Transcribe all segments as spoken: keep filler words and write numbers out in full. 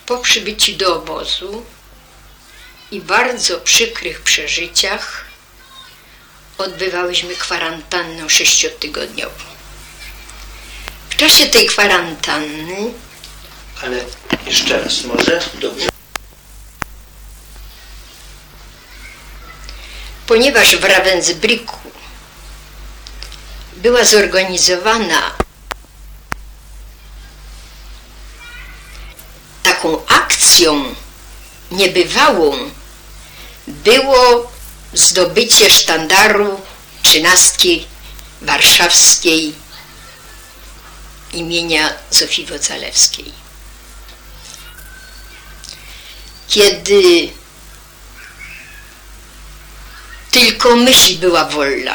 Po przybyciu do obozu i bardzo przykrych przeżyciach odbywałyśmy kwarantannę sześciotygodniową. W czasie tej kwarantanny... Ale jeszcze raz może? Dobrze. Ponieważ w Ravensbrücku była zorganizowana taką akcją niebywałą, było zdobycie sztandaru trzynastki warszawskiej imienia Zofii Wocalewskiej. Kiedy tylko myśl była wolna,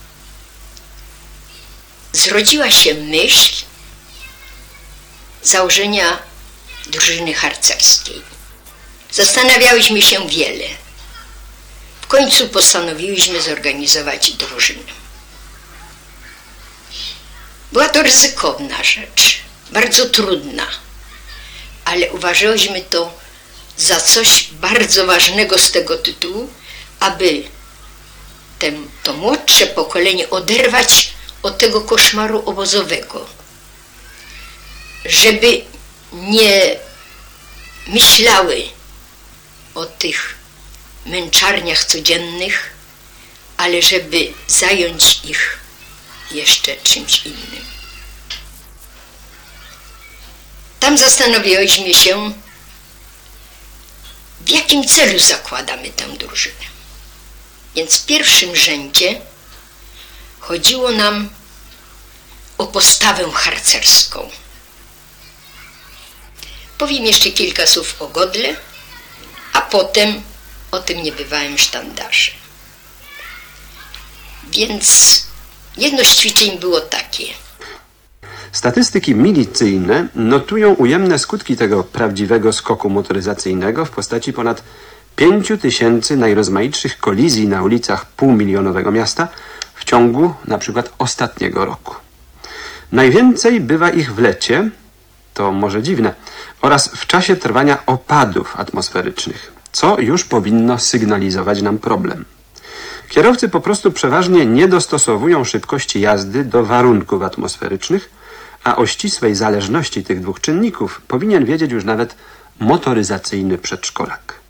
zrodziła się myśl założenia drużyny harcerskiej. Zastanawiałyśmy się wiele. W końcu postanowiłyśmy zorganizować drużynę. Była to ryzykowna rzecz, bardzo trudna, ale uważałyśmy to za coś bardzo ważnego z tego tytułu, aby ten, to młodsze pokolenie oderwać od tego koszmaru obozowego, żeby nie myślały o tych męczarniach codziennych, ale żeby zająć ich jeszcze czymś innym. Tam zastanawialiśmy się, w jakim celu zakładamy tę drużynę. Więc w pierwszym rzędzie chodziło nam o postawę harcerską. Powiem jeszcze kilka słów o godle, a potem o tym niebywałym sztandarze. Więc jedno z ćwiczeń było takie. Statystyki milicyjne notują ujemne skutki tego prawdziwego skoku motoryzacyjnego w postaci ponad pięciu tysięcy najrozmaitszych kolizji na ulicach półmilionowego miasta w ciągu na przykład ostatniego roku. Najwięcej bywa ich w lecie, to może dziwne, oraz w czasie trwania opadów atmosferycznych, co już powinno sygnalizować nam problem. Kierowcy po prostu przeważnie nie dostosowują szybkości jazdy do warunków atmosferycznych, a o ścisłej zależności tych dwóch czynników powinien wiedzieć już nawet motoryzacyjny przedszkolak.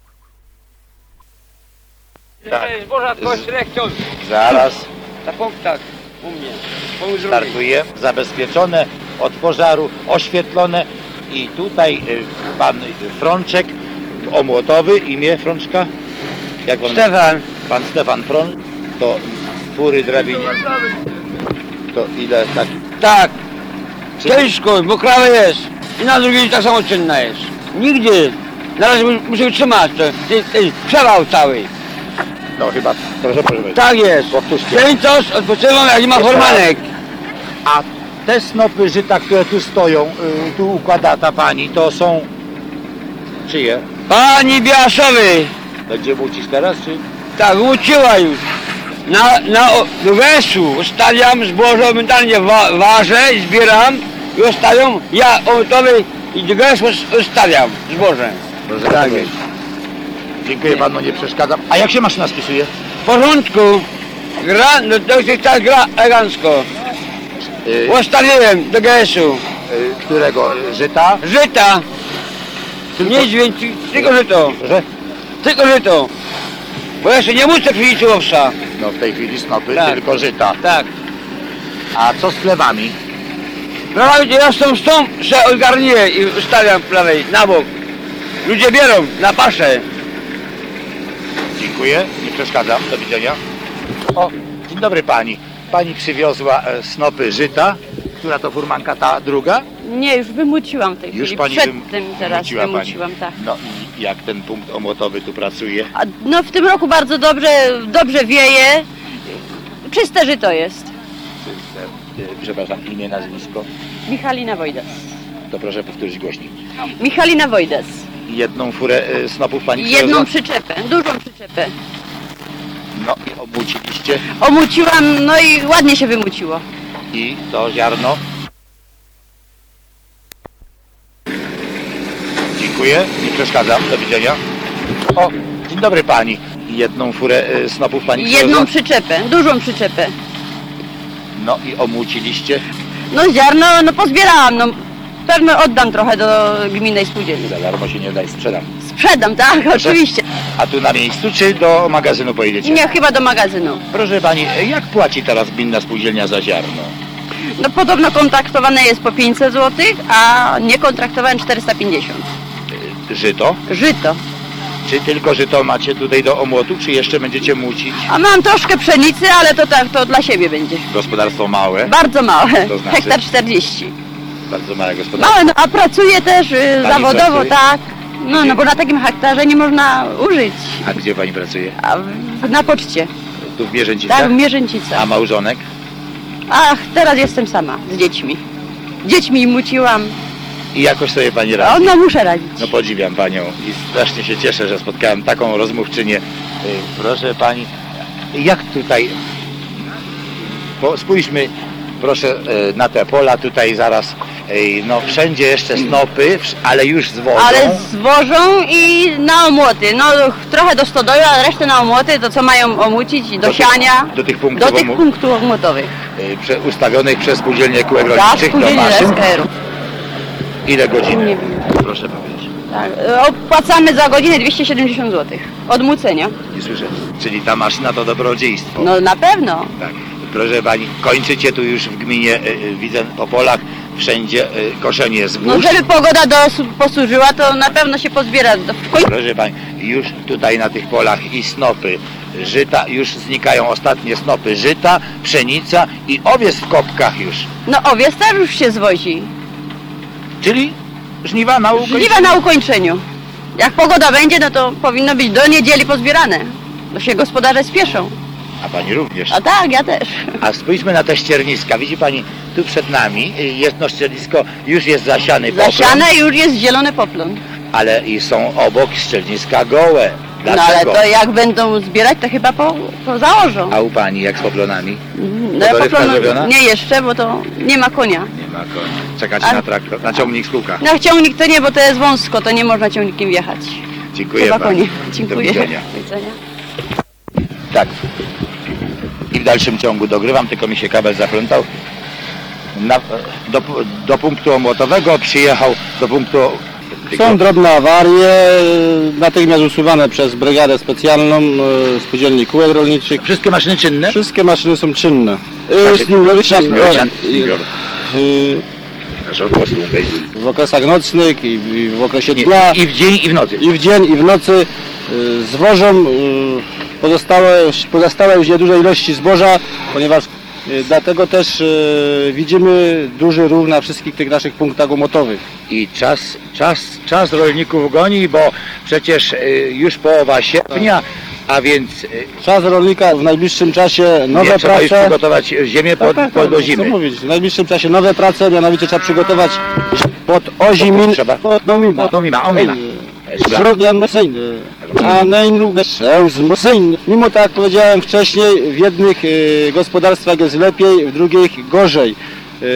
Tak. Zboża Zaraz na punktach u mnie. startuje, zabezpieczone od pożaru, oświetlone i tutaj y, pan Frączek, omłotowy, imię Frączka? Jak on? Stefan. Pan Stefan Frączek, to fury drabiniec. To ile tak? Tak. Ciężko, bo krawa jest. I na drugiej tak samo czynna jest. Nigdy. Na razie muszę utrzymać to. Ten przewał cały. No chyba, proszę proszę. Tak jest. Powtórzcie. Piętos, odpoczywam jak nie ma formanek. A te snopy żyta, które tu stoją, y, tu układa ta pani, to są czyje? Pani Biaszowy. Będzie mucić teraz, czy? Tak, uczyła już. Na, na do wesu ustawiam zboże, momentalnie wa, ważę, zbieram i ustawiam. Ja omotowy i do wesu ustawiam zboże. Proszę Tak jest. Dziękuję panu, nie przeszkadzam. A jak się maszyna spisuje? W porządku. Gra, no to jest tak gra elegancko. Yy, Ustawiłem do gesu. yy, którego? Żyta? Żyta. Tylko- Nie dźwięki, tylko żyto. Proszę? Tylko żyto. Bo jeszcze nie muszę przyjść owsa. No w tej chwili snopy, Tak. tylko żyta. Tak. A co z chlebami? Prawie ja stąd stąd się ogarnię i ustawiam prawej na bok. Ludzie bierą na paszę. Dziękuję, nie przeszkadzam. Do widzenia. O, dzień dobry pani. Pani przywiozła e, snopy żyta. Która to furmanka, ta druga? Nie, już wymuciłam w tej Już chwili. pani Przed wym- tym teraz wymuciła wymuciłam, pani. tak. No i jak ten punkt omłotowy tu pracuje? A, no w tym roku bardzo dobrze, dobrze wieje. Czyste żyto jest. E, Przepraszam, imię, nazwisko. Michalina Wojdas. To proszę powtórzyć głośniej. Michalina Wojdas. Jedną furę e, snopów pani Jedną przywiozła? przyczepę, dużą przyczepę. No i obmuciliście. Omuciłam, no i ładnie się wymuciło. I to ziarno? Dziękuję. Dziękuję, nie przeszkadzam, do widzenia. O, dzień dobry pani. Jedną furę y, snopów pani Jedną przywiozła? przyczepę, dużą przyczepę. No i omłóciliście? No ziarno, no pozbierałam, no pewno oddam trochę do gminnej spółdzielni. Za darmo się nie daj, sprzedam. Sprzedam, tak, oczywiście. A tu na miejscu, czy do magazynu pojedziecie? Nie, chyba do magazynu. Proszę pani, jak płaci teraz gminna spółdzielnia za ziarno? No podobno kontraktowane jest po pięćset złotych, a niekontraktowane czterysta pięćdziesiąt. Żyto? Żyto. Czy tylko żyto macie tutaj do omłotu, czy jeszcze będziecie mucić? A mam troszkę pszenicy, ale to tak, to dla siebie będzie. Gospodarstwo małe, Bardzo małe, To znaczy? hektar czterdzieści. bardzo małe gospodarstwo. Małe, no, a pracuję też y, zawodowo, pracuje? tak. No, no bo na takim hektarze nie można użyć. A gdzie pani pracuje? A w, na poczcie, Tu w Mierzęcicach? tak, w Mierzęcicach. A małżonek? Ach, teraz jestem sama z dziećmi. Dziećmi muciłam, I jakoś sobie pani a radzi? no muszę radzić. No podziwiam panią i strasznie się cieszę, że spotkałem taką rozmówczynię. Y, Proszę pani, jak tutaj, po, spójrzmy proszę y, na te pola tutaj zaraz, y, no wszędzie jeszcze snopy, wsz- ale już z wodą. Ale zwożą i na omłoty. No trochę do stodoły, a resztę na omłoty, to co mają omucić do, Do tych- siania. do tych punktów do tych omu- punktów omłotowych. y, prze, ustawionych przez spółdzielnię kółek Za rolniczych do spółdzielnię maszyn. S K R-u. Ile godzin? Nie wiem. Proszę powiedzieć. Tak. Opłacamy za godzinę dwieście siedemdziesiąt złotych. Od mucenia. Nie słyszę. Czyli ta maszyna to dobrodziejstwo. No na pewno. Tak. Proszę pani, kończycie tu już w gminie, y, y, widzę po polach, wszędzie y, koszenie zbóż. No żeby pogoda dos- posłużyła, to na pewno się pozbiera. W końcu Proszę pani, już tutaj na tych polach i snopy żyta, już znikają ostatnie snopy żyta, pszenica i owiec w kopkach już. no owiec też już się zwozi. Czyli żniwa na ukończeniu. Żniwa na ukończeniu. Jak pogoda będzie, no to powinno być do niedzieli pozbierane. Bo się gospodarze spieszą. A pani również. A tak, ja też. A spójrzmy na te ścierniska. Widzi pani, tu przed nami y, jedno ściernisko już jest zasiany poplon, Zasiane już jest zielony poplon. ale i są obok ścierniska gołe. No Dlaczego? ale to jak będą zbierać, to chyba po, po założą. A u pani jak z poplonami? No ja dorywka poplonu zrobiona? nie jeszcze, bo to nie ma konia. Nie ma konia. Czekacie A- na traktor, na ciągnik z kółka. No ciągnik to nie, bo to jest wąsko, to nie można ciągnikiem wjechać. Dziękuję Chyba pani. konie. Do Dziękuję. widzenia. Do widzenia. Tak. I w dalszym ciągu dogrywam, tylko mi się kabel zaplątał. Na, do, do punktu omłotowego przyjechał, do punktu... Są drobne awarie, natychmiast usuwane przez brygadę specjalną e, spółdzielni kółek rolniczych. Wszystkie maszyny czynne? Wszystkie maszyny są czynne. Znaczy, E, W okresach nocnych i i w okresie Nie, dnia, I w dzień, i w nocy. i w dzień, i w nocy e, zwożą e, pozostałe, pozostałe już nieduże ilości zboża, ponieważ e, dlatego też e, widzimy duży rów na wszystkich tych naszych punktach umotowych. I czas, czas, czas rolników goni, bo przecież y, już połowa sierpnia, a więc y, Czas rolnika w najbliższym czasie nowe nie, trzeba już prace. przygotować ziemię pod, Tak, tak, pod tak, do co zimy. mówić, w najbliższym czasie nowe prace, mianowicie trzeba przygotować pod ozimin, Trzeba? pod nomima, Nomima, omima. Zrobię a najnowsze wzmocnienie. Mimo tak jak powiedziałem wcześniej, w jednych e, gospodarstwach jest lepiej, w drugich gorzej. E,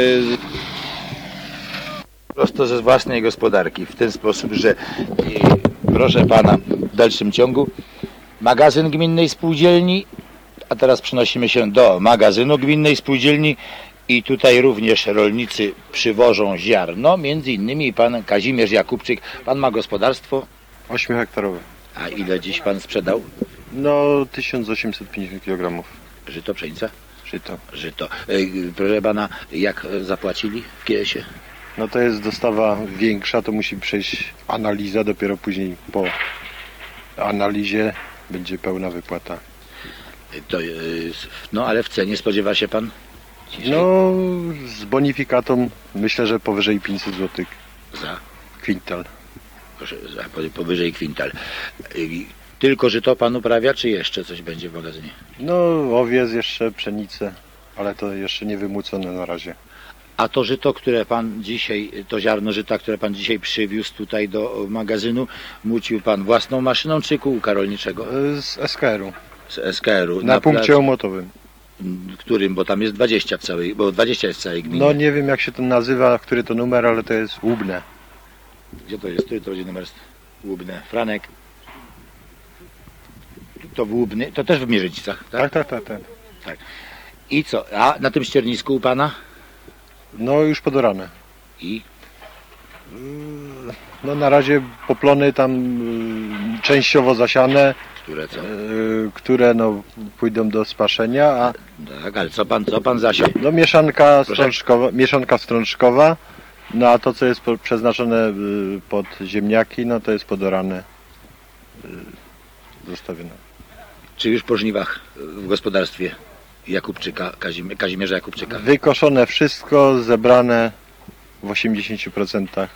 Prosto ze własnej gospodarki, w ten sposób, że y, proszę pana, w dalszym ciągu magazyn gminnej spółdzielni, a teraz przenosimy się do magazynu gminnej spółdzielni i tutaj również rolnicy przywożą ziarno, między innymi pan Kazimierz Jakubczyk. Pan ma gospodarstwo, ośmiohektarowe. a ile dziś pan sprzedał? No tysiąc osiemset pięćdziesiąt kilogramów Żyto, pszenica? żyto. Żyto. Y, proszę pana, jak zapłacili w Kiesie? No to jest dostawa większa, to musi przejść analiza, dopiero później po analizie będzie pełna wypłata. To, y, no ale w cenie spodziewa się pan? dzisiaj No z bonifikatą myślę, że powyżej pięćset złotych Za, kwintal. proszę, za po- powyżej kwintal. Y, Tylko żyto pan uprawia, czy jeszcze coś będzie w magazynie? No owiec jeszcze, pszenicę, ale to jeszcze nie wymucone na razie. A to żyto, które pan dzisiaj, to ziarno żyta, które pan dzisiaj przywiózł tutaj do magazynu, mucił pan własną maszyną czy kółka rolniczego? E, Z S K R-u, Z S K R-u. na punkcie plac- omłotowym. Którym, bo tam jest dwadzieścia w całej, bo dwadzieścia jest w całej gminie. No nie wiem jak się to nazywa, który to numer, ale to jest Łubne. Gdzie to jest? Tu to będzie numer Łubne. Franek. To w Łubny, to też w Mierzycicach, tak? Tak, tak, tak, tak. Tak. I co? A na tym ściernisku u pana? No już podorane. I? No na razie poplony tam y, częściowo zasiane, Które co? y, które no pójdą do spaszenia, a Tak, ale co pan, co pan zasiał? no mieszanka Proszę? strączkowa, mieszanka strączkowa, no a to co jest po- przeznaczone y, pod ziemniaki, no to jest podorane, y, zostawione. Czy już po żniwach w gospodarstwie Jakubczyka, Kazim, Kazimierza Jakubczyka? Wykoszone wszystko, zebrane w osiemdziesięciu procentach.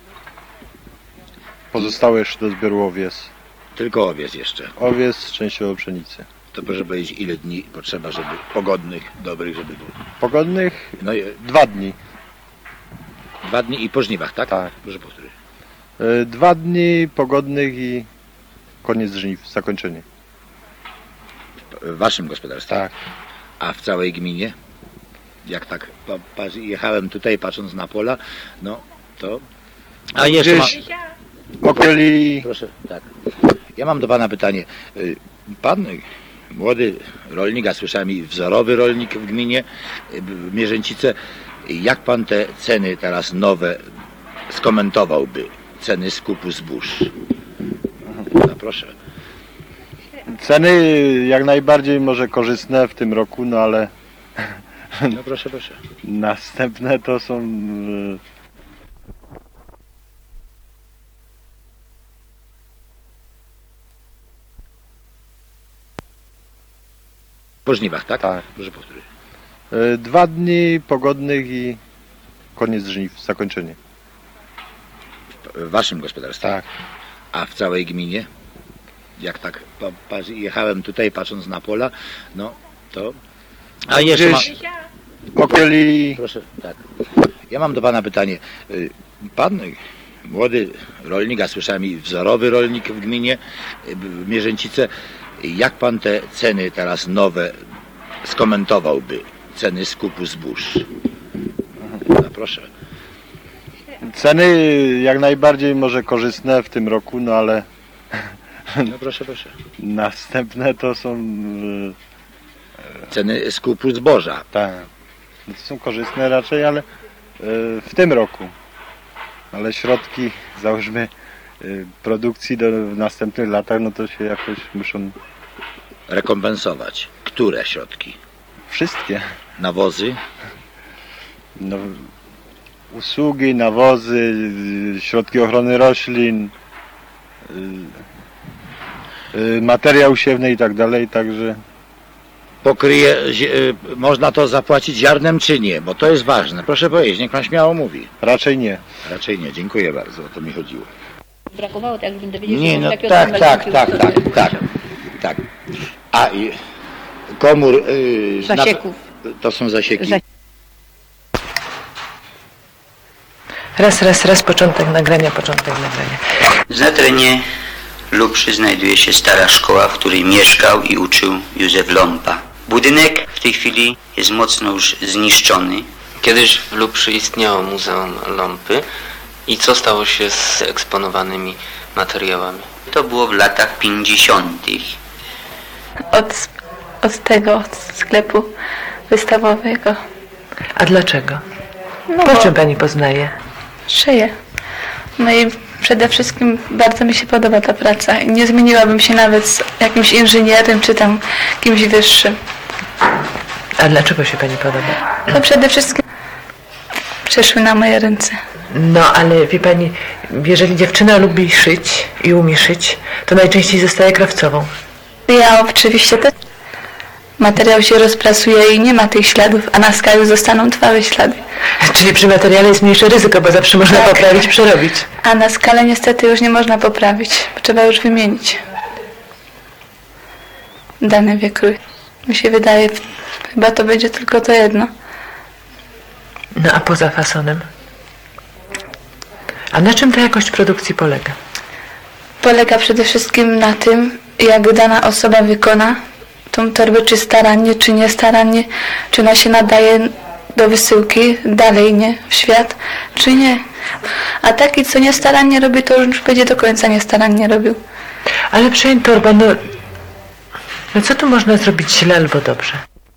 Pozostałe jeszcze do zbioru owies. Tylko owiec jeszcze. Owies, częściowo pszenicy. To proszę powiedzieć, ile dni potrzeba, żeby pogodnych, dobrych, żeby było. Pogodnych No i dwa dni. dwa dni i po żniwach, tak? Tak. Proszę powtórzyć. Y, Dwa dni pogodnych i koniec żniw, zakończenie. W waszym gospodarstwie? Tak. A w całej gminie? Jak tak pa, pa, jechałem tutaj patrząc na pola, no to... A jeszcze ma... Gdzieś okoli Proszę, tak. Ja mam do pana pytanie. Y, Pan, y, młody rolnik, a słyszałem i wzorowy rolnik w gminie y, w Mierzęcice, jak pan te ceny teraz nowe skomentowałby? Ceny skupu zbóż. No proszę. ceny jak najbardziej może korzystne w tym roku, no ale No proszę, proszę. następne to są y, Po żniwach, tak? Tak. Proszę powtórzyć. y, dwa dni pogodnych i koniec żniw, zakończenie. W waszym gospodarstwie? Tak. A w całej gminie? Jak tak pa, pa, jechałem tutaj patrząc na pola, no to... A jeszcze ma... Gdzieś okoli Proszę, tak. Ja mam do pana pytanie. Y, Pan, y, młody rolnik, a słyszałem i wzorowy rolnik w gminie y, w Mierzęcice, jak pan te ceny teraz nowe skomentowałby? Ceny skupu zbóż. No proszę. ceny jak najbardziej może korzystne w tym roku, no ale No proszę, proszę. następne to są y, Ceny skupu zboża. tak, no to są korzystne raczej, ale y, w tym roku. Ale środki, załóżmy, y, produkcji do, w następnych latach, no to się jakoś muszą Rekompensować. Które środki? wszystkie. Nawozy? No, usługi, nawozy, y, środki ochrony roślin, y, y, materiał siewny i tak dalej, także Pokryje, zi- y, można to zapłacić ziarnem czy nie? Bo to jest ważne. Proszę powiedzieć, niech pan śmiało mówi. raczej nie. Raczej nie, dziękuję bardzo, o to mi chodziło. Brakowało, tak żebym dowiedzieć Nie, się, no takiego tak, samego tak, tak, takiego tak, tak, tak. A i komór... Yy, Zasieków. Na, to są zasieki. Zas- Raz, raz, raz, początek nagrania, początek nagrania. Na terenie Lubrzy znajduje się stara szkoła, w której mieszkał i uczył Józef Lompa. Budynek w tej chwili jest mocno już zniszczony. Kiedyś w Lubrzy istniało Muzeum Lompy. I co stało się z eksponowanymi materiałami? To było w latach pięćdziesiątych. Od, od tego, od sklepu wystawowego. A dlaczego? No Po bo czym pani poznaje? szyję. No i przede wszystkim bardzo mi się podoba ta praca i nie zmieniłabym się nawet z jakimś inżynierem czy tam kimś wyższym. A dlaczego się pani podoba? No przede wszystkim przeszły na moje ręce. No, ale wie pani, jeżeli dziewczyna lubi szyć i umie szyć, to najczęściej zostaje krawcową. Ja oczywiście też. Materiał się rozprasuje i nie ma tych śladów, a na skali zostaną trwałe ślady. Czyli przy materiale jest mniejsze ryzyko, bo zawsze można Tak. poprawić, przerobić. A na skalę niestety już nie można poprawić, bo trzeba już wymienić dany wykrój. Mi się wydaje, chyba to będzie tylko to jedno. No a poza fasonem? A na czym ta jakość produkcji polega? Polega przede wszystkim na tym, jak dana osoba wykona tą torbę, czy starannie, czy niestarannie, czy ona się nadaje do wysyłki dalej, nie, w świat, czy nie. A taki, co niestarannie robi, to już będzie do końca niestarannie robił. Ale przejń torba, no, no co tu można zrobić źle albo dobrze?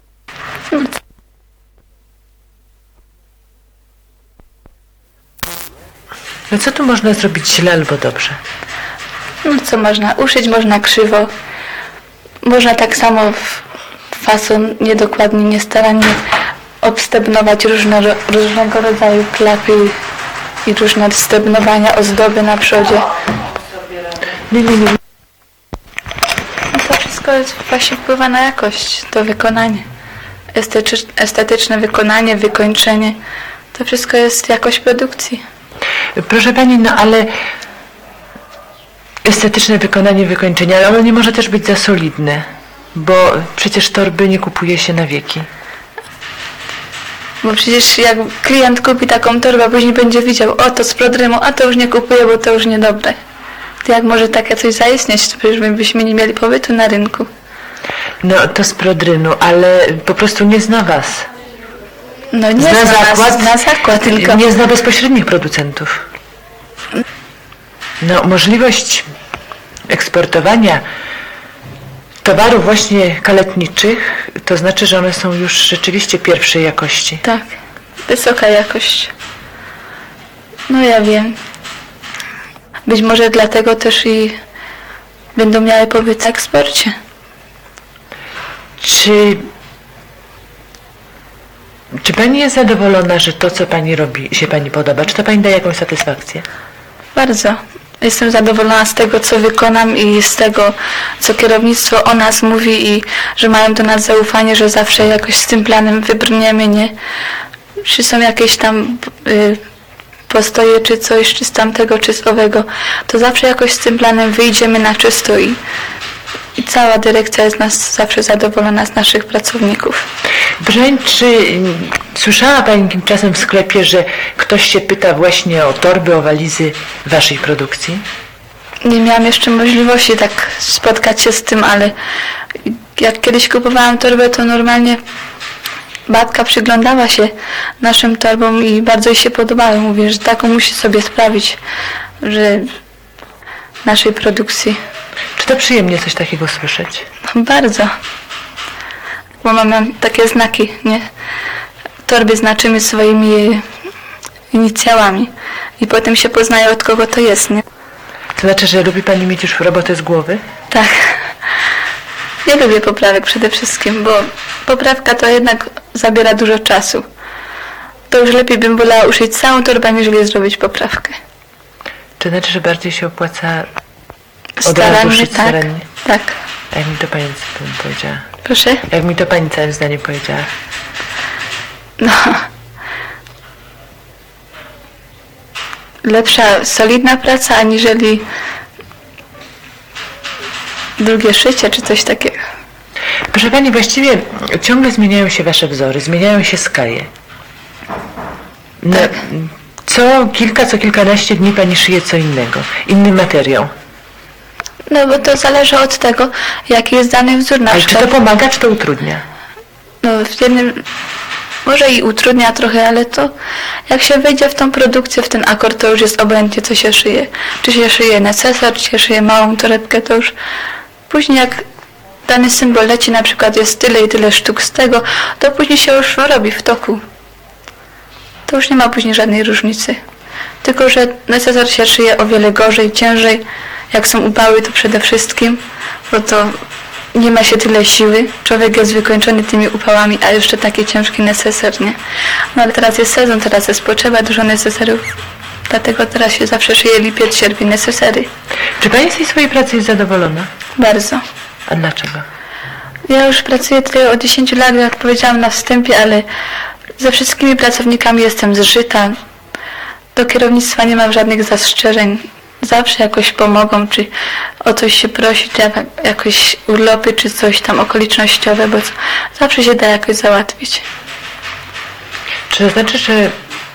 No co tu można zrobić źle albo dobrze? No co można? Uszyć można krzywo. Można tak samo w fason niedokładnie, niestarannie obstebnować różne, różnego rodzaju klapy i różne stebnowania, ozdoby na przodzie. Nie, nie, nie. No to wszystko właśnie wpływa na jakość, to wykonanie. Estetycz, estetyczne wykonanie, wykończenie. To wszystko jest jakość produkcji. Proszę pani, no ale estetyczne wykonanie wykończenia, ale ono nie może też być za solidne, bo przecież torby nie kupuje się na wieki. Bo przecież jak klient kupi taką torbę, później będzie widział, o to z prodrymu, a to już nie kupuję, bo to już niedobre. To jak może takie coś zaistnieć, to przecież byśmy nie mieli pobytu na rynku. No to z prodrynu, ale po prostu nie zna was. No nie zna, zna zakład, zna zakład, tylko... Nie zna bezpośrednich producentów. No możliwość eksportowania towarów właśnie kaletniczych, to znaczy, że one są już rzeczywiście pierwszej jakości. Tak, wysoka jakość. No ja wiem. Być może dlatego też i będą miały pobyt w eksporcie. Czy, czy pani jest zadowolona, że to, co pani robi, się pani podoba? Czy to pani daje jakąś satysfakcję? Bardzo. Jestem zadowolona z tego, co wykonam i z tego, co kierownictwo o nas mówi i że mają do nas zaufanie, że zawsze jakoś z tym planem wybrniemy, nie? Czy są jakieś tam y, postoje, czy coś, czy z tamtego, czy z owego, to zawsze jakoś z tym planem wyjdziemy na czysto i, i cała dyrekcja jest nas zawsze zadowolona z naszych pracowników. Broń, czy słyszała pani tymczasem w sklepie, że ktoś się pyta właśnie o torby, o walizy waszej produkcji? Nie miałam jeszcze możliwości tak spotkać się z tym, ale jak kiedyś kupowałam torbę, to normalnie babka przyglądała się naszym torbom i bardzo jej się podobały. Mówię, że taką musi sobie sprawić, że naszej produkcji. Czy to przyjemnie coś takiego słyszeć? Bardzo. Bo mamy takie znaki, nie? Torby znaczymy swoimi inicjałami i potem się poznaje, od kogo to jest, nie? To znaczy, że lubi pani mieć już robotę z głowy? Tak. Ja lubię poprawek przede wszystkim, bo poprawka to jednak zabiera dużo czasu. To już lepiej bym wolała uszyć całą torbę, niżeli zrobić poprawkę. To znaczy, że bardziej się opłaca od razu Starannie, uszyć tak, starannie? Tak. Jak mi to pani powiedziała? Proszę? Jak mi to pani całym zdaniem powiedziała? No. Lepsza, solidna praca, aniżeli drugie szycie, czy coś takiego. Proszę pani, właściwie ciągle zmieniają się wasze wzory, zmieniają się skaje. No, tak. Co kilka, co kilkanaście dni pani szyje co innego, inny materiał. No bo to zależy od tego, jaki jest dany wzór. Na Ale przykład, czy to pomaga, czy to utrudnia? No w jednym, może i utrudnia trochę, ale to jak się wejdzie w tą produkcję, w ten akord, to już jest obojętnie, co się szyje. Czy się szyje necesar, czy się szyje małą torebkę, to już później jak dany symbol leci, na przykład jest tyle i tyle sztuk z tego, to później się już robi w toku. To już nie ma później żadnej różnicy. Tylko że necesar się szyje o wiele gorzej, ciężej. Jak są upały, to przede wszystkim, bo to nie ma się tyle siły. Człowiek jest wykończony tymi upałami, a jeszcze taki ciężki neseser, nie? No ale teraz jest sezon, teraz jest potrzeba dużo neseserów. Dlatego teraz się zawsze szyje lipiec, sierpień, nesesery. Czy pani z tej swojej pracy jest zadowolona? Bardzo. A dlaczego? Ja już pracuję tutaj od dziesięciu lat, jak powiedziałam na wstępie, ale ze wszystkimi pracownikami jestem zżyta. Do kierownictwa nie mam żadnych zastrzeżeń. Zawsze jakoś pomogą, czy o coś się prosi, czy jakoś urlopy, czy coś tam okolicznościowe, bo zawsze się da jakoś załatwić. Czy to znaczy, że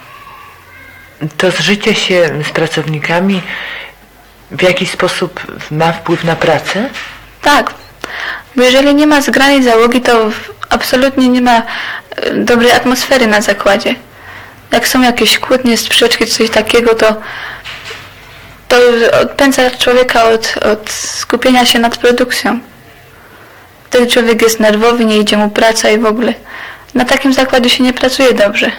to zżycie się z pracownikami w jakiś sposób ma wpływ na pracę? Tak, bo jeżeli nie ma zgranej załogi, to absolutnie nie ma dobrej atmosfery na zakładzie. Jak są jakieś kłótnie, sprzeczki, coś takiego, to to odpędza człowieka od, od skupienia się nad produkcją. Wtedy człowiek jest nerwowy, nie idzie mu praca i w ogóle na takim zakładzie się nie pracuje dobrze.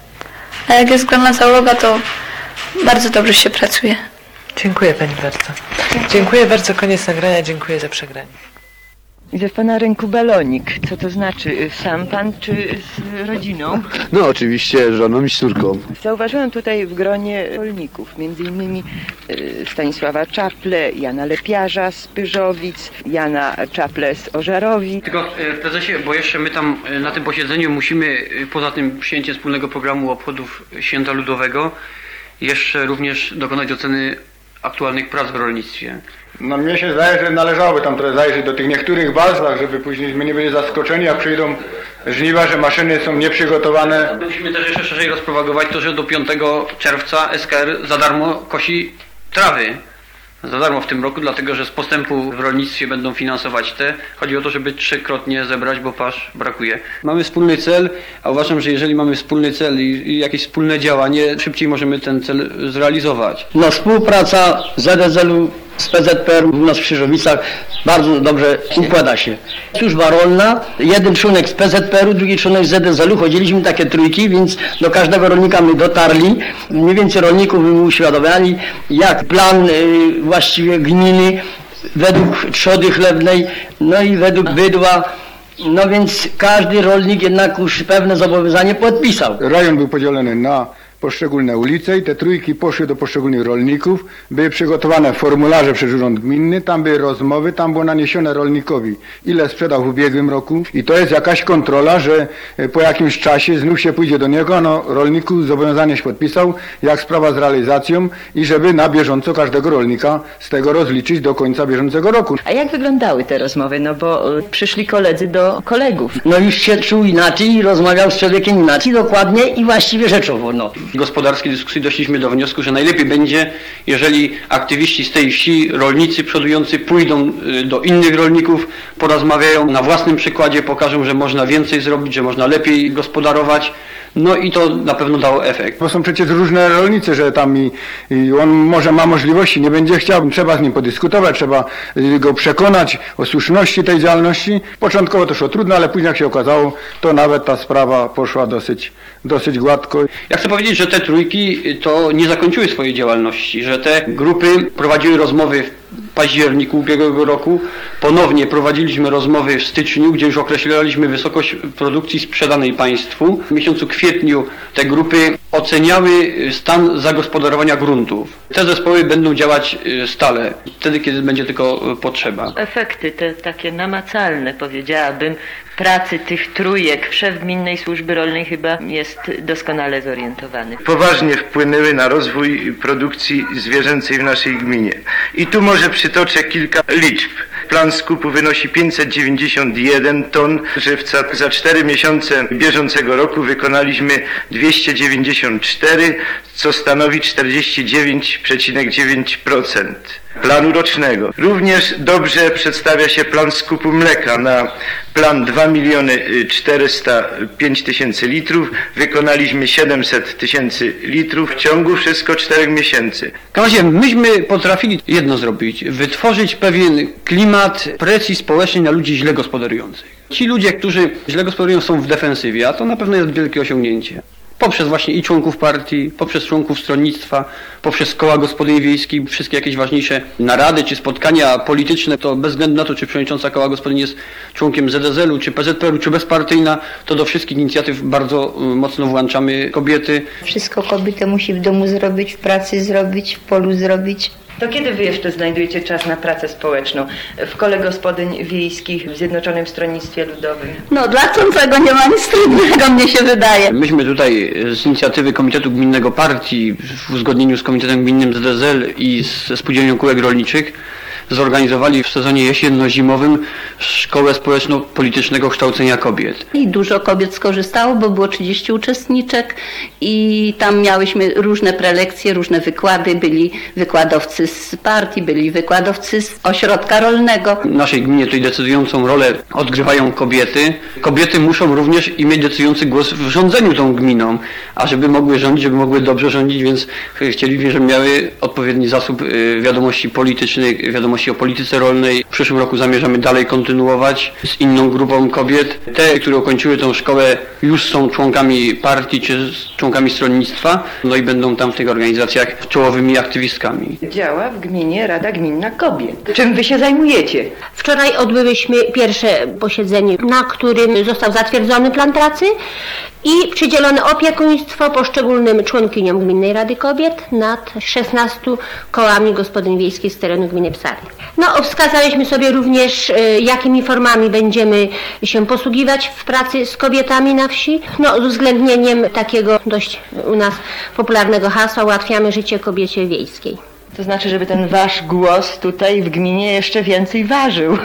A jak jest grona załoga, to bardzo dobrze się pracuje. Dziękuję Pani bardzo. Dziękuję bardzo, koniec nagrania, dziękuję za przegranie. Widzę w Pana ręku balonik. Co to znaczy? Sam Pan czy z rodziną? No oczywiście żoną i z córką. Zauważyłam tutaj w gronie rolników, między innymi Stanisława Czaple, Jana Lepiarza z Pyrzowic, Jana Czaple z Ożarowi. Tylko prezesie, bo jeszcze my tam na tym posiedzeniu musimy, poza tym przyjęciem wspólnego programu obchodów Święta Ludowego, jeszcze również dokonać oceny aktualnych prac w rolnictwie. No mnie się zdaje, że należałoby tam trochę zajrzeć do tych niektórych bazach, żeby później my nie byli zaskoczeni, jak przyjdą żniwa, że maszyny są nieprzygotowane. Musimy też jeszcze szerzej rozpropagować to, że do piątego czerwca S K R za darmo kosi trawy. Za darmo w tym roku, dlatego że z postępu w rolnictwie będą finansować te. Chodzi o to, żeby trzykrotnie zebrać, bo pasz brakuje. Mamy wspólny cel, a uważam, że jeżeli mamy wspólny cel i, i jakieś wspólne działanie, szybciej możemy ten cel zrealizować. No współpraca Z D Z u z P Z P R u nas w Krzyżowicach bardzo dobrze układa się. Służba rolna, jeden członek z P Z P R u, drugi członek z Z D Z u, chodziliśmy takie trójki, więc do każdego rolnika my dotarli. Mniej więcej rolników my uświadamiali, jak plan y, właściwie gminy według trzody chlebnej, no i według bydła. No więc każdy rolnik jednak już pewne zobowiązanie podpisał. Rejon był podzielony na poszczególne ulice i te trójki poszły do poszczególnych rolników, były przygotowane formularze przez Urząd Gminny, tam były rozmowy, tam było naniesione rolnikowi, ile sprzedał w ubiegłym roku i to jest jakaś kontrola, że po jakimś czasie znów się pójdzie do niego, no rolniku zobowiązanie się podpisał, jak sprawa z realizacją i żeby na bieżąco każdego rolnika z tego rozliczyć do końca bieżącego roku. A jak wyglądały te rozmowy? No bo przyszli koledzy do kolegów. No już się czuł inaczej i rozmawiał z człowiekiem inaczej, dokładnie i właściwie rzeczowo, no. W gospodarskiej dyskusji doszliśmy do wniosku, że najlepiej będzie, jeżeli aktywiści z tej wsi, rolnicy przodujący pójdą do innych rolników, porozmawiają na własnym przykładzie, pokażą, że można więcej zrobić, że można lepiej gospodarować. No i to na pewno dało efekt. Bo są przecież różne rolnicy, że tam i, i on może ma możliwości, nie będzie chciał, trzeba z nim podyskutować, trzeba go przekonać o słuszności tej działalności. Początkowo to szło trudno, ale później jak się okazało, to nawet ta sprawa poszła dosyć, dosyć gładko. Ja chcę powiedzieć, że te trójki to nie zakończyły swojej działalności, że te grupy prowadziły rozmowy w październiku ubiegłego roku. Ponownie prowadziliśmy rozmowy w styczniu, gdzie już określaliśmy wysokość produkcji sprzedanej państwu. W miesiącu kwietniu te grupy oceniały stan zagospodarowania gruntów. Te zespoły będą działać stale, wtedy kiedy będzie tylko potrzeba. Efekty te takie namacalne, powiedziałabym, pracy tych trójek. Szef Gminnej Służby Rolnej chyba jest doskonale zorientowany. Poważnie wpłynęły na rozwój produkcji zwierzęcej w naszej gminie. I tu może przytoczę kilka liczb. Plan skupu wynosi pięćset dziewięćdziesiąt jeden ton żywca. Za cztery miesiące bieżącego roku wykonaliśmy dwieście dziewięćdziesiąt cztery, co stanowi czterdzieści dziewięć przecinek dziewięć procent planu rocznego. Również dobrze przedstawia się plan skupu mleka. Na plan dwa miliony czterysta pięć tysięcy litrów wykonaliśmy siedemset tysięcy litrów w ciągu wszystko czterech miesięcy. W każdym razie myśmy potrafili jedno zrobić, wytworzyć pewien klimat presji społecznej na ludzi źle gospodarujących. Ci ludzie, którzy źle gospodarują, są w defensywie, a to na pewno jest wielkie osiągnięcie. Poprzez właśnie i członków partii, poprzez członków stronnictwa, poprzez koła gospodyń wiejskich, wszystkie jakieś ważniejsze narady czy spotkania polityczne, to bez względu na to, czy przewodnicząca koła gospodyń jest członkiem Z D Z u, czy P Z P R u, czy bezpartyjna, to do wszystkich inicjatyw bardzo mocno włączamy kobiety. Wszystko kobieta musi w domu zrobić, w pracy zrobić, w polu zrobić. To kiedy wy jeszcze znajdujecie czas na pracę społeczną w Kole Gospodyń Wiejskich w Zjednoczonym Stronnictwie Ludowym? No dla tego nie ma nic trudnego, mnie się wydaje. Myśmy tutaj z inicjatywy Komitetu Gminnego Partii w uzgodnieniu z Komitetem Gminnym Z D Z L i ze Spółdzielnią Kółek Rolniczych zorganizowali w sezonie jesienno-zimowym Szkołę Społeczno-Politycznego Kształcenia Kobiet. I dużo kobiet skorzystało, bo było trzydzieści uczestniczek i tam miałyśmy różne prelekcje, różne wykłady. Byli wykładowcy z partii, byli wykładowcy z ośrodka rolnego. W naszej gminie tutaj decydującą rolę odgrywają kobiety. Kobiety muszą również i mieć decydujący głos w rządzeniu tą gminą, a żeby mogły rządzić, żeby mogły dobrze rządzić, więc chcielibyśmy, żeby miały odpowiedni zasób wiadomości politycznych, wiadomości o polityce rolnej. W przyszłym roku zamierzamy dalej kontynuować z inną grupą kobiet. Te, które ukończyły tą szkołę, już są członkami partii czy członkami stronnictwa, no i będą tam w tych organizacjach czołowymi aktywistkami. Działa w gminie Rada Gminna Kobiet. Czym wy się zajmujecie? Wczoraj odbyłyśmy pierwsze posiedzenie, na którym został zatwierdzony plan pracy i przydzielono opiekuństwo poszczególnym członkiniom Gminnej Rady Kobiet nad szesnastoma kołami gospodyń wiejskich z terenu gminy Psary. No, wskazaliśmy sobie również, jakimi formami będziemy się posługiwać w pracy z kobietami na wsi. No, z uwzględnieniem takiego dość u nas popularnego hasła: ułatwiamy życie kobiecie wiejskiej. To znaczy, żeby ten wasz głos tutaj w gminie jeszcze więcej ważył.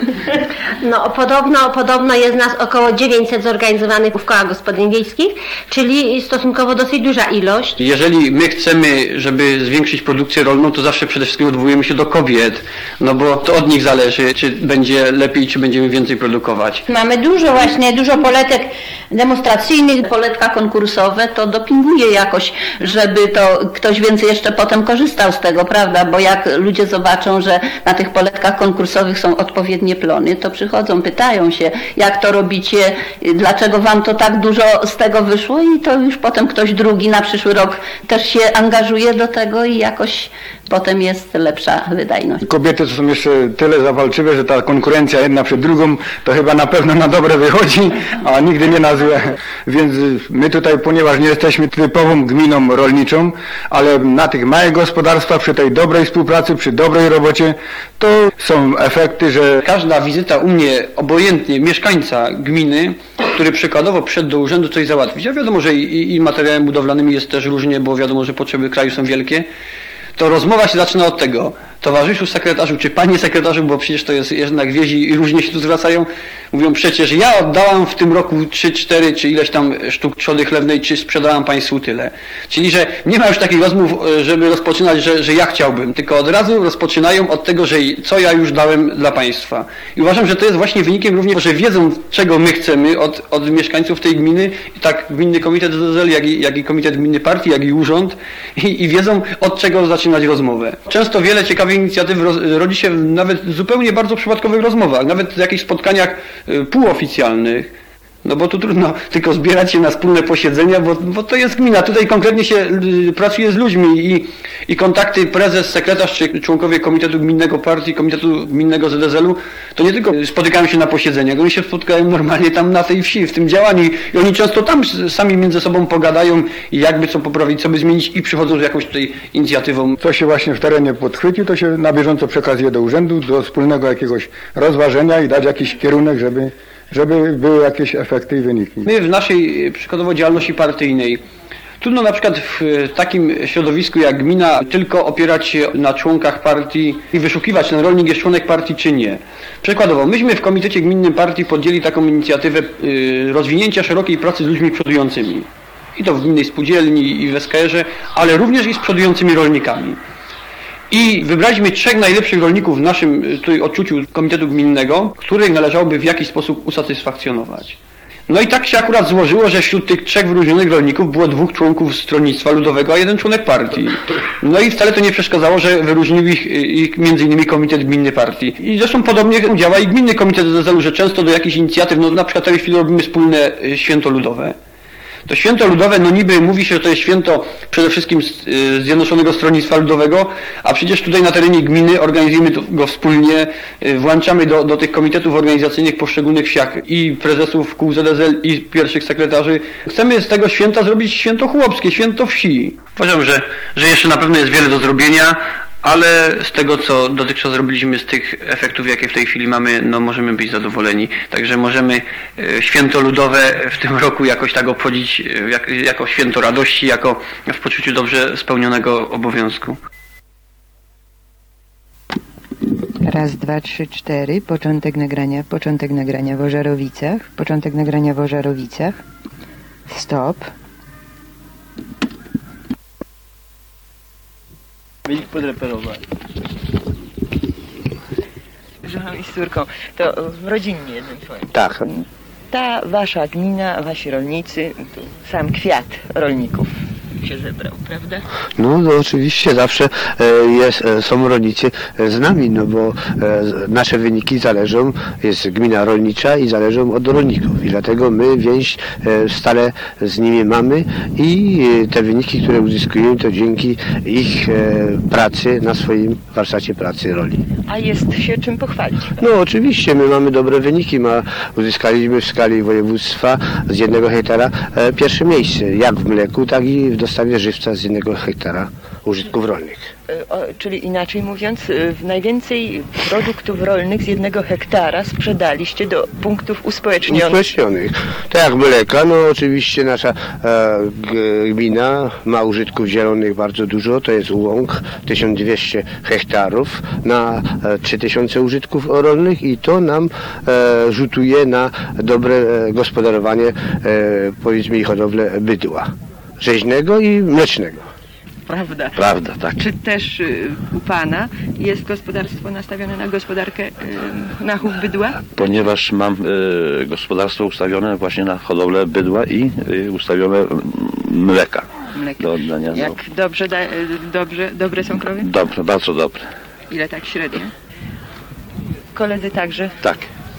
No podobno, podobno jest nas około dziewięćset zorganizowanych w kołach gospodyń wiejskich, czyli stosunkowo dosyć duża ilość. Jeżeli my chcemy, żeby zwiększyć produkcję rolną, to zawsze przede wszystkim odwołujemy się do kobiet, no bo to od nich zależy, czy będzie lepiej, czy będziemy więcej produkować. Mamy dużo właśnie, dużo poletek demonstracyjnych. Poletka konkursowe to dopinguje jakoś, żeby to ktoś więcej jeszcze potem korzystał z tego, prawda? Bo jak ludzie zobaczą, że na tych poletkach konkursowych są odpowiednie plony, to przychodzą, pytają się, jak to robicie, dlaczego wam to tak dużo z tego wyszło, i to już potem ktoś drugi na przyszły rok też się angażuje do tego i jakoś potem jest lepsza wydajność. Kobiety są jeszcze tyle zawalczywe, że ta konkurencja jedna przed drugą to chyba na pewno na dobre wychodzi, a nigdy nie na złe. Więc my tutaj, ponieważ nie jesteśmy typową gminą rolniczą, ale na tych małych gospodarstwach, przy tej dobrej współpracy, przy dobrej robocie, to są efekty, że każda wizyta u mnie, obojętnie mieszkańca gminy, który przykładowo przyszedł do urzędu coś załatwić, a wiadomo, że i, i materiałem budowlanym jest też różnie, bo wiadomo, że potrzeby kraju są wielkie, to rozmowa się zaczyna od tego: towarzyszu sekretarzu, czy panie sekretarzu, bo przecież to jest jednak wieści i różnie się tu zwracają, mówią: przecież ja oddałam w tym roku trzy, cztery czy ileś tam sztuk trzody chlewnej, czy sprzedałam państwu tyle. Czyli, że nie ma już takich rozmów, żeby rozpoczynać, że, że ja chciałbym, tylko od razu rozpoczynają od tego, że co ja już dałem dla państwa. I uważam, że to jest właśnie wynikiem również, że wiedzą, czego my chcemy od, od mieszkańców tej gminy, i tak Gminny Komitet Z D Z L, jak i, jak i Komitet Gminny Partii, jak i Urząd, i, i wiedzą, od czego zaczynać rozmowę. Często wiele ciekawych inicjatyw rodzi się nawet w zupełnie bardzo przypadkowych rozmowach, nawet w jakichś spotkaniach półoficjalnych. No bo tu trudno tylko zbierać się na wspólne posiedzenia, bo, bo to jest gmina. Tutaj konkretnie się y, pracuje z ludźmi i, i kontakty prezes, sekretarz czy członkowie Komitetu Gminnego Partii, Komitetu Gminnego Z D Z L-u to nie tylko spotykają się na posiedzeniach, oni się spotkają normalnie tam na tej wsi, w tym działaniu, i oni często tam sami między sobą pogadają, jakby co poprawić, co by zmienić, i przychodzą z jakąś tutaj inicjatywą. Co się właśnie w terenie podchwyci, to się na bieżąco przekazuje do urzędu, do wspólnego jakiegoś rozważenia i dać jakiś kierunek, żeby żeby były jakieś efekty i wyniki. My w naszej przykładowo działalności partyjnej trudno na przykład w takim środowisku jak gmina tylko opierać się na członkach partii i wyszukiwać, czy ten rolnik jest członek partii, czy nie. Przykładowo, myśmy w Komitecie Gminnym Partii podjęli taką inicjatywę rozwinięcia szerokiej pracy z ludźmi przodującymi. I to w gminnej spółdzielni i w S K R-ze, ale również i z przodującymi rolnikami. I wybraliśmy trzech najlepszych rolników w naszym tutaj odczuciu Komitetu Gminnego, których należałoby w jakiś sposób usatysfakcjonować. No i tak się akurat złożyło, że wśród tych trzech wyróżnionych rolników było dwóch członków Stronnictwa Ludowego, a jeden członek partii. No i wcale to nie przeszkadzało, że wyróżnił ich, ich między innymi Komitet Gminny Partii. I zresztą podobnie działa i Gminny Komitet Z D Z L-u, że często do jakichś inicjatyw, no na przykład w tej chwili robimy wspólne święto ludowe. To święto ludowe, no niby mówi się, że to jest święto przede wszystkim Zjednoczonego Stronnictwa Ludowego, a przecież tutaj na terenie gminy organizujemy go wspólnie, włączamy do, do tych komitetów organizacyjnych poszczególnych wsiach i prezesów kół Z D Z L i pierwszych sekretarzy. Chcemy z tego święta zrobić święto chłopskie, święto wsi. Uważam, że, że jeszcze na pewno jest wiele do zrobienia, ale z tego, co dotychczas zrobiliśmy, z tych efektów, jakie w tej chwili mamy, no możemy być zadowoleni. Także możemy święto ludowe w tym roku jakoś tak obchodzić jak, jako święto radości, jako w poczuciu dobrze spełnionego obowiązku. Raz, dwa, trzy, cztery. Początek nagrania, początek nagrania w Ożarowicach. Początek nagrania w Ożarowicach. Stop. Wynik podreperowany. Żoną i z córką. To w rodzinnie jednym twoim. Tak. Ta wasza gmina, wasi rolnicy, to sam kwiat rolników się zebrał, prawda? No, no oczywiście zawsze e, jest, e, są rolnicy e, z nami, no bo e, nasze wyniki zależą, jest gmina rolnicza i zależą od rolników i dlatego my więź e, stale z nimi mamy i e, te wyniki, które uzyskujemy, to dzięki ich e, pracy na swoim warsztacie pracy roli. A jest się czym pochwalić? No oczywiście, my mamy dobre wyniki, ma, uzyskaliśmy w skali województwa z jednego hektara e, pierwsze miejsce, jak w mleku, tak i w dostawie żywca z jednego hektara użytków rolnych. O, czyli inaczej mówiąc, w najwięcej produktów rolnych z jednego hektara sprzedaliście do punktów uspołecznionych. Uspołecznionych. Tak jak mleka, no oczywiście nasza e, gmina ma użytków zielonych bardzo dużo, to jest łąk, tysiąc dwieście hektarów na e, trzy tysiące użytków rolnych i to nam e, rzutuje na dobre e, gospodarowanie, e, powiedzmy i hodowlę bydła rzeźnego i mlecznego. Prawda. Prawda, tak. Czy też y, u pana jest gospodarstwo nastawione na gospodarkę, y, na chów bydła? Ponieważ mam y, gospodarstwo ustawione właśnie na hodowlę bydła i y, ustawione mleka. Mleka. Do oddania. Jak dobrze, da, dobrze, dobre są krowy? Dobre, bardzo dobre. Ile tak średnio? Koledzy także? Tak.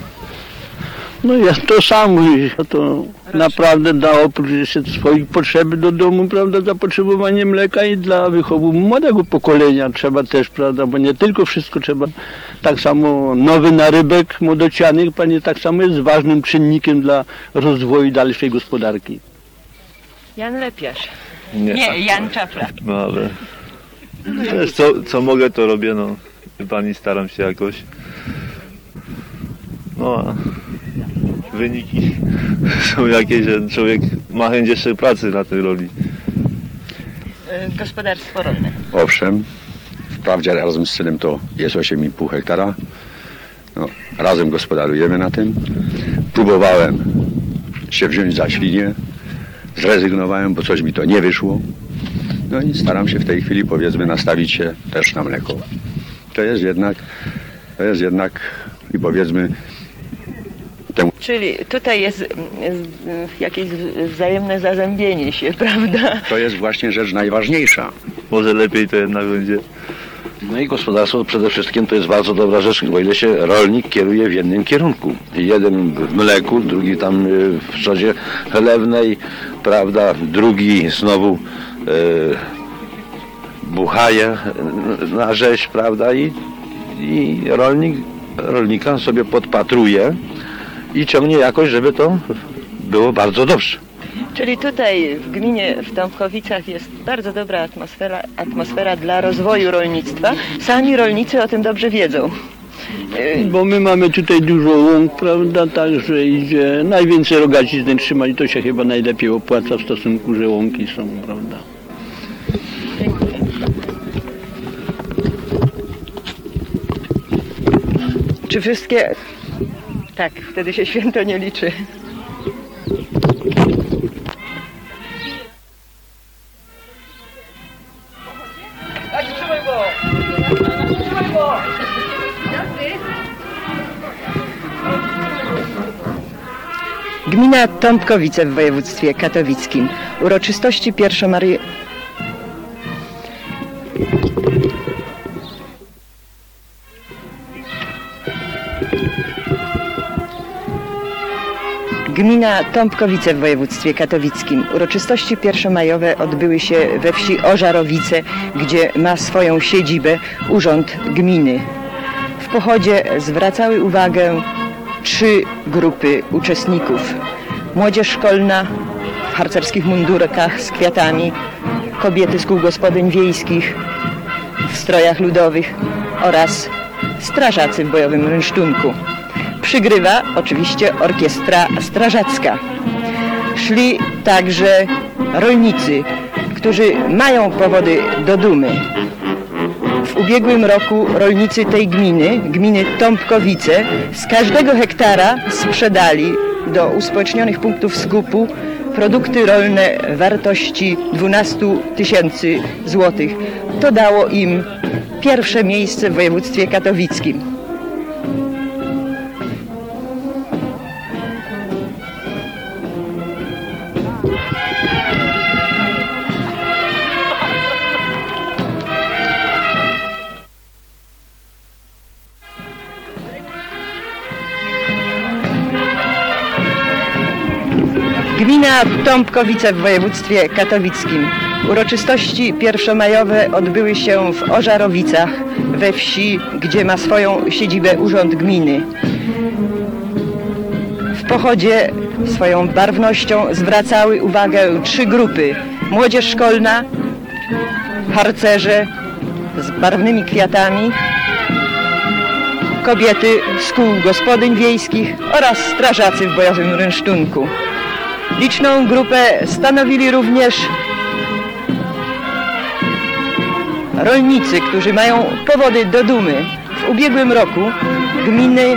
No jest to samo, to naprawdę da oprócz jeszcze swoich potrzeby do domu, prawda, zapotrzebowanie mleka i dla wychowu młodego pokolenia trzeba też, prawda, bo nie tylko wszystko trzeba, tak samo nowy narybek młodocianych, panie, tak samo jest ważnym czynnikiem dla rozwoju dalszej gospodarki. Jan Lepiarz. Nie, Nie Jan Czapla. No ale wiesz, co, co mogę, to robię, no. Wie pani, staram się jakoś. No a wyniki są jakieś, że człowiek ma chęć jeszcze pracy na tej roli. Gospodarstwo rolne. Owszem, wprawdzie razem z synem to jest osiem i pół hektara. No, razem gospodarujemy na tym. Próbowałem się wziąć za świnie, zrezygnowałem, bo coś mi to nie wyszło. No i staram się w tej chwili, powiedzmy, nastawić się też na mleko. To jest jednak, to jest jednak i powiedzmy temu. Czyli tutaj jest jakieś wzajemne zazębienie się, prawda? To jest właśnie rzecz najważniejsza. Może lepiej to jednak będzie. No i gospodarstwo przede wszystkim to jest bardzo dobra rzecz, bo ile się rolnik kieruje w jednym kierunku. Jeden w mleku, drugi tam w trzodzie chlewnej, prawda, drugi znowu e, buchaje na rzeź, prawda, i, i rolnik, rolnika sobie podpatruje i ciągnie jakoś, żeby to było bardzo dobrze. Czyli tutaj w gminie w Tomkowicach jest bardzo dobra atmosfera, atmosfera dla rozwoju rolnictwa. Sami rolnicy o tym dobrze wiedzą. Bo my mamy tutaj dużo łąk, prawda, także idzie najwięcej rogacizny trzymać, to się chyba najlepiej opłaca w stosunku, że łąki są, prawda. Czy wszystkie... Tak, wtedy się święto nie liczy. Gmina Tomkowice w województwie katowickim. Uroczystości pierwszomary... Gmina Tomkowice w województwie katowickim. Uroczystości pierwszomajowe odbyły się we wsi Ożarowice, gdzie ma swoją siedzibę Urząd Gminy. W pochodzie zwracały uwagę trzy grupy uczestników. Młodzież szkolna w harcerskich mundurkach z kwiatami, kobiety z kół gospodyń wiejskich w strojach ludowych oraz strażacy w bojowym rynsztunku. Przygrywa oczywiście orkiestra strażacka. Szli także rolnicy, którzy mają powody do dumy. W ubiegłym roku rolnicy tej gminy, gminy Tąpkowice, z każdego hektara sprzedali do uspołecznionych punktów skupu produkty rolne wartości dwanaście tysięcy złotych. To dało im pierwsze miejsce w województwie katowickim. Gmina Tąpkowice w województwie katowickim. Uroczystości pierwszomajowe odbyły się w Ożarowicach, we wsi, gdzie ma swoją siedzibę Urząd Gminy. W pochodzie swoją barwnością zwracały uwagę trzy grupy. Młodzież szkolna, harcerze z barwnymi kwiatami, kobiety z kół gospodyń wiejskich oraz strażacy w bojowym rynsztunku. Liczną grupę stanowili również rolnicy, którzy mają powody do dumy. W ubiegłym roku gminy